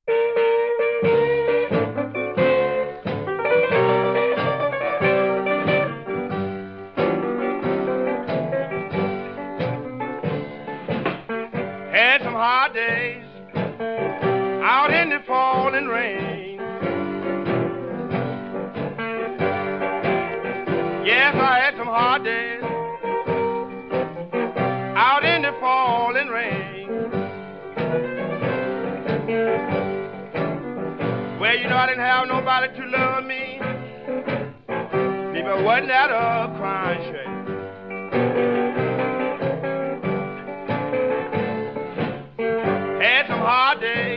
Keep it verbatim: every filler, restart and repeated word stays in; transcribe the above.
Had some hard days out in the falling rain. Yes, I had some hard days out in the falling rain. Well, you know, I didn't have nobody to love me. Maybe wasn't that a crying shame. Had some hard days